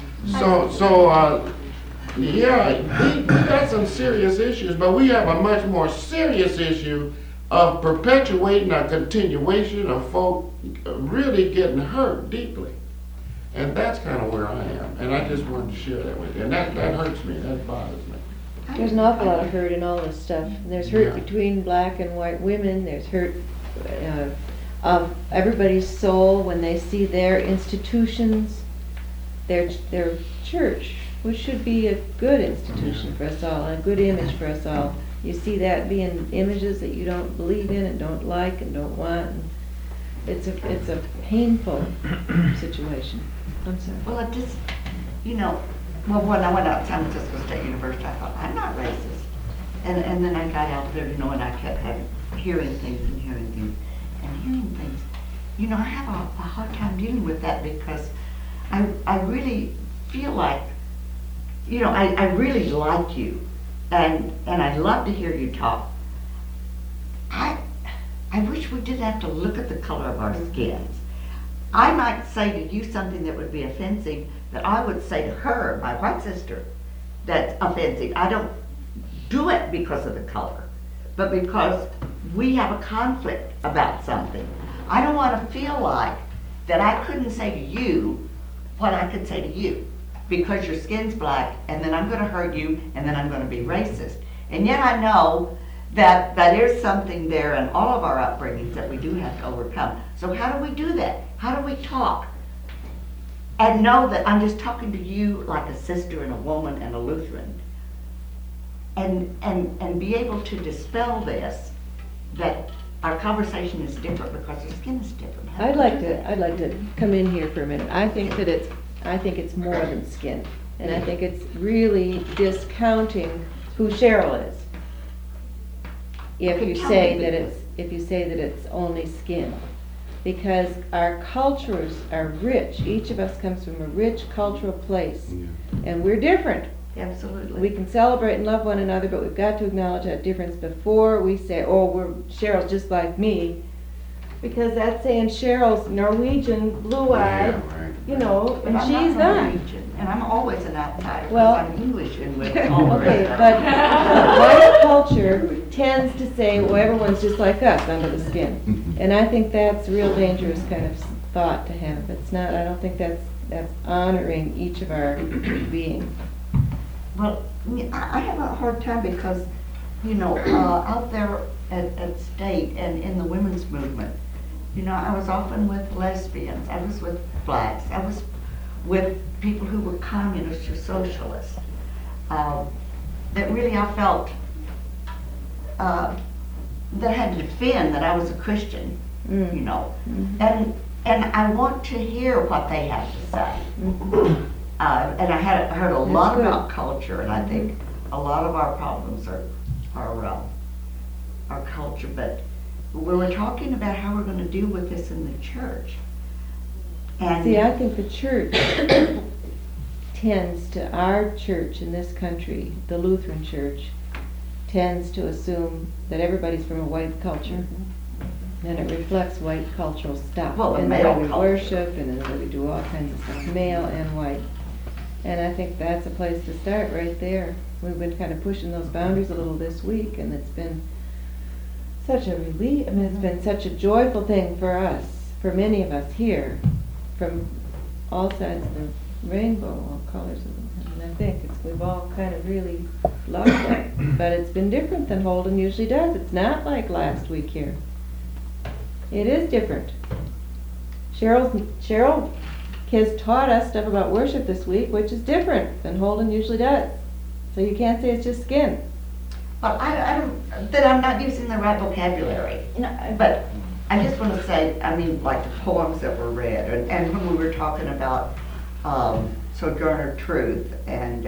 Yeah, we got some serious issues, but we have a much more serious issue of perpetuating a continuation of folk really getting hurt deeply. And that's kind of where I am. And I just wanted to share that with you. And that hurts me, that bothers me. There's an awful lot of hurt in all this stuff. There's hurt between black and white women. There's hurt of everybody's soul when they see their institutions, their church, which should be a good institution for us all, and a good image for us all. You see that being images that you don't believe in and don't like and don't want. And it's a painful situation. I'm sorry. Well, it just, you know, when I went out to San Francisco State University, I thought, I'm not racist. And then I got out there, you know, and I kept hearing things. You know, I have a hard time dealing with that because I really feel like, you know, I really like you. And I love to hear you talk. I wish we didn't have to look at the color of our skins. I might say to you something that would be offensive that I would say to her, my white sister, that's offensive. I don't do it because of the color, but because we have a conflict about something. I don't want to feel like that I couldn't say to you what I could say to you because your skin's black, and then I'm going to hurt you, and then I'm going to be racist. And yet I know that there's something there in all of our upbringings that we do have to overcome. So how do we do that? How do we talk and know that I'm just talking to you like a sister and a woman and a Lutheran. And be able to dispel this, that our conversation is different because our skin is different. I'd like to come in here for a minute. I think it's more than skin. And I think it's really discounting who Cheryl is. If you say that it's only skin. Because our cultures are rich. Each of us comes from a rich cultural place. And we're different. Absolutely. We can celebrate and love one another, but we've got to acknowledge that difference before we say, oh, Cheryl's just like me. Because that's saying Cheryl's Norwegian, blue-eyed, you know, and But I'm she's not. Norwegian, and I'm always an outsider Well, because I'm English and with all the Okay, rest of but it. white culture tends to say, well, everyone's just like us under the skin. And I think that's a real dangerous kind of thought to have. It's not, I don't think that's honoring each of our beings. Well, I have a hard time because, you know, out there at state and in the women's movement, you know, I was often with lesbians, I was with blacks, I was with people who were communists or socialists. That really I felt that I had to defend that I was a Christian, you know. And I want to hear what they have to say. And I heard a lot about culture, and I think a lot of our problems are our culture. But we were talking about how we're going to deal with this in the church. And see, I think the church tends to, our church in this country, the Lutheran Church, tends to assume that everybody's from a white culture. And it reflects white cultural stuff. Well, the and the male way we culture. worship, and the way we do all kinds of stuff, male and white. And I think that's a place to start right there. We've been kind of pushing those boundaries a little this week, and it's been such a relief. I mean, it's been such a joyful thing for us, for many of us here, from all sides of the rainbow, all colors of them. And I think we've all kind of really loved that. But it's been different than Holden usually does. It's not like last week here. It is different. Cheryl has taught us stuff about worship this week, which is different than Holden usually does. So you can't say it's just skin. Well, that I'm not using the right vocabulary. But I just want to say, I mean, like the poems that were read, and when we were talking about Sojourner Truth, and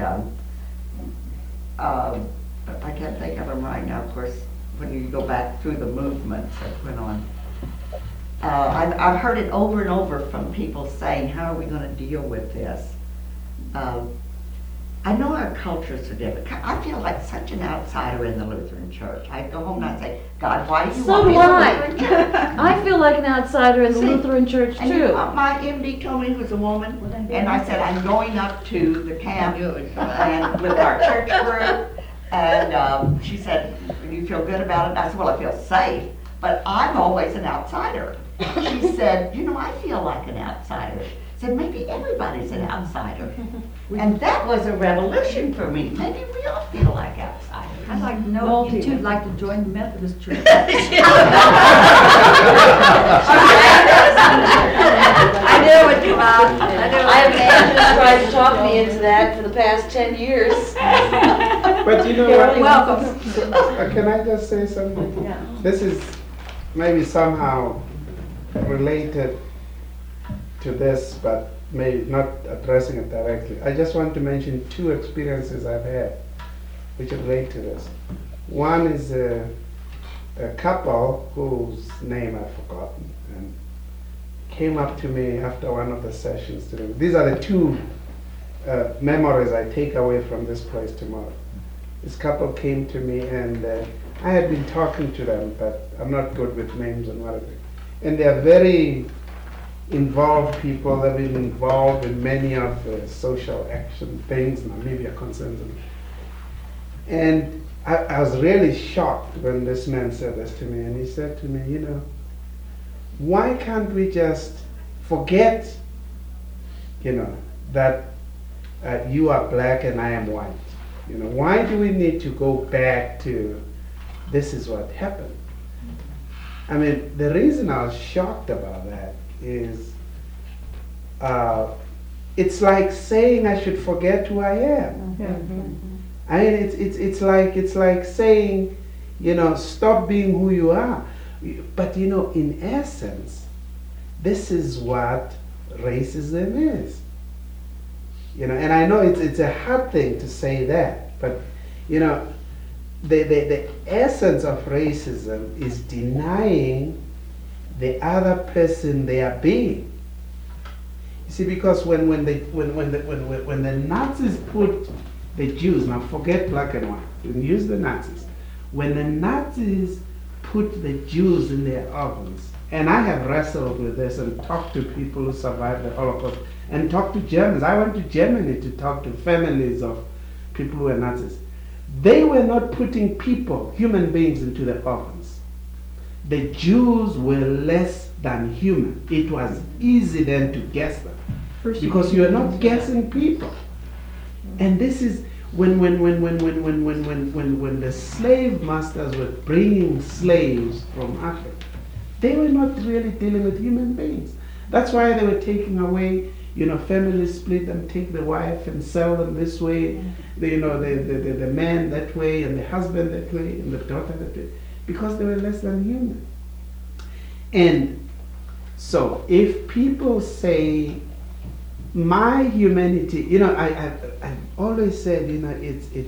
I can't think of them right now, of course, when you go back through the movements that went on. I've heard it over and over from people saying, how are we going to deal with this? I know our cultures are different. I feel like such an outsider in the Lutheran Church. I go home and I say, God, why do you So want me do in the I. Lutheran Church? I feel like an outsider in the See, Lutheran Church And you too. know, my MD told me he was a woman, and I said, I'm going up to the camp and with our church group. And she said, do you feel good about it? I said, well, I feel safe, but I'm always an outsider. She said, you know, I feel like an outsider. I said, maybe everybody's an outsider. And that was a revolution for me. Maybe we all feel like outsiders. I'd like to know if you two'd like to join the Methodist Church. I knew it, Bob. I have Angela tried to talk me into that for the past 10 years. But you know what? Welcome. Can I just say something? Yeah. This is maybe somehow related to this, but maybe not addressing it directly. I just want to mention two experiences I've had which relate to this. One is a couple whose name I've forgotten, and came up to me after one of the sessions today. These are the two memories I take away from this place tomorrow. This couple came to me, and I had been talking to them, but I'm not good with names and whatever. And they are very involved people. They've been involved in many of the social action things, Namibia concerns. And I was really shocked when this man said this to me. And he said to me, you know, why can't we just forget, you know, that you are black and I am white? You know, why do we need to go back to this is what happened? I mean, the reason I was shocked about that is it's like saying I should forget who I am. I mean, it's like saying, you know, stop being who you are. But you know, in essence, this is what racism is. You know, and I know it's a hard thing to say that, but you know, the essence of racism is denying the other person their being. You see, because when the Nazis put the Jews, now forget black and white, and use the Nazis. When the Nazis put the Jews in their ovens, and I have wrestled with this and talked to people who survived the Holocaust, and talked to Germans. I went to Germany to talk to families of people who were Nazis. They were not putting people, human beings, into the ovens. The Jews were less than human. It was easy then to guess them, because you are not guessing people. And this is when the slave masters were bringing slaves from Africa, they were not really dealing with human beings. That's why they were taking away, you know, families split and take the wife and sell them this way, the man that way, and the husband that way, and the daughter that way, because they were less than human. And so if people say, my humanity, you know, I've always said, you know,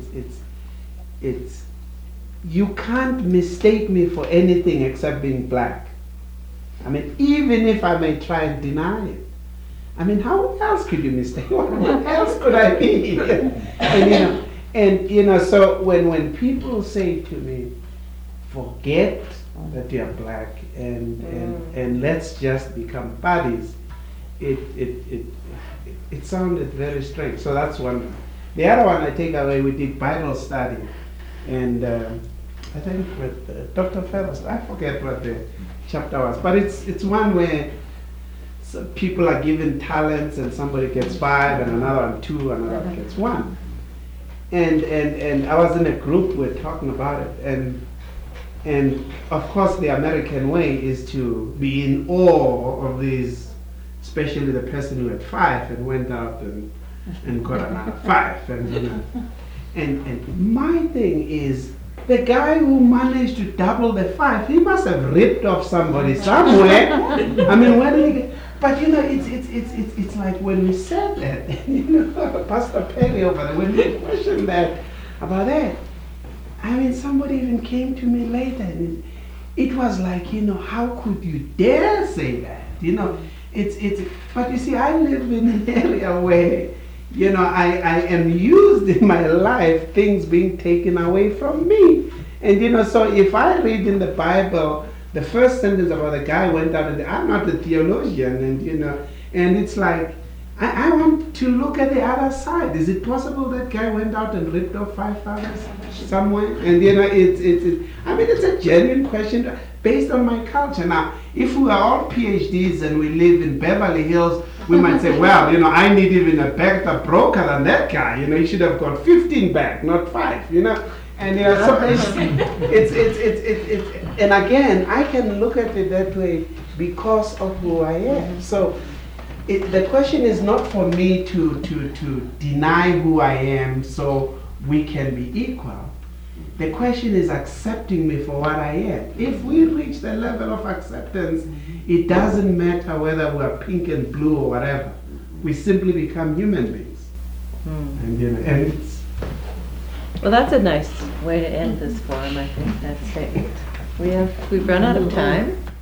it's you can't mistake me for anything except being black. I mean, even if I may try and deny it. I mean, how else could you mistake? What else could I be? And you know, so when people say to me, forget that you're black and let's just become buddies, it sounded very strange. So that's one. The other one I take away, we did Bible study, and I think with Dr. Ferris, I forget what the chapter was, but it's one where people are given talents, and somebody gets 5, and another one 2, and another one gets 1. And I was in a group, we're talking about it, and of course the American way is to be in awe of these, especially the person who had 5 and went out and got another 5. And my thing is, the guy who managed to double the 5, he must have ripped off somebody somewhere. I mean, where did he get? But you know, it's like when we said that, you know, Pastor Perry over there, when we questioned that about that, I mean, somebody even came to me later, and it was like, you know, how could you dare say that? You know, but you see, I live in an area where, you know, I am used in my life things being taken away from me. And you know, so if I read in the Bible, the first sentence about a guy went out, and I'm not a theologian, and you know, and it's like, I want to look at the other side. Is it possible that guy went out and ripped off 5 fathers somewhere? And you know, I mean, it's a genuine question based on my culture. Now, if we are all PhDs and we live in Beverly Hills, we might say, well, you know, I need even a better broker than that guy. You know, he should have got 15 back, not 5. You know, and you know, so it's and again, I can look at it that way because of who I am. So the question is not for me to deny who I am so we can be equal. The question is accepting me for what I am. If we reach the level of acceptance, it doesn't matter whether we're pink and blue or whatever. We simply become human beings. And you know, and it's, Well, that's a nice way to end this forum, I think. That's it. We've run out of time.